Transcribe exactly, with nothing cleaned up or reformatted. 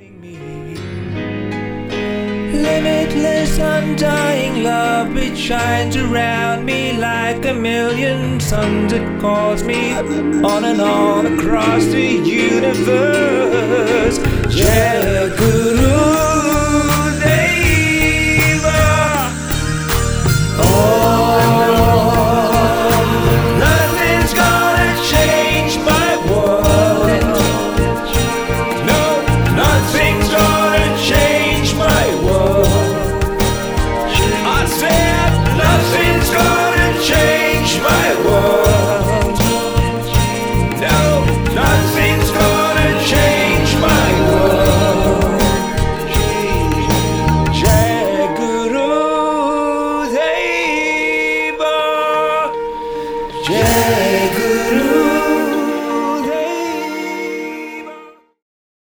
Limitless, undying love, it shines around me like a million suns. It calls me on and on across the universe.